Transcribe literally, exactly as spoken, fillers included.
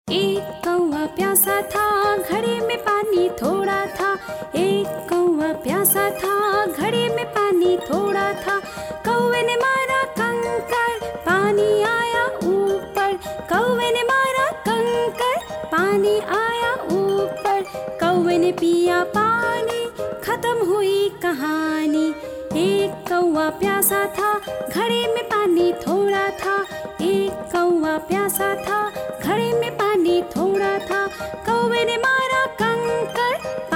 एक कौवा प्यासा था, घड़े में पानी थोड़ा था। एक कौवा प्यासा था, घड़े में पानी थोड़ा था। कौवे ने मारा कंकर, पानी आया ऊपर। कौवे ने मारा कंकर, पानी आया ऊपर। कौवे ने पिया पानी, खत्म हुई कहानी। एक कौवा प्यासा था, घड़े में पानी थोड़ा था। एक कौवा प्यासा था, घड़े में पानी थोड़ा था। कौवे ने मारा कंकर,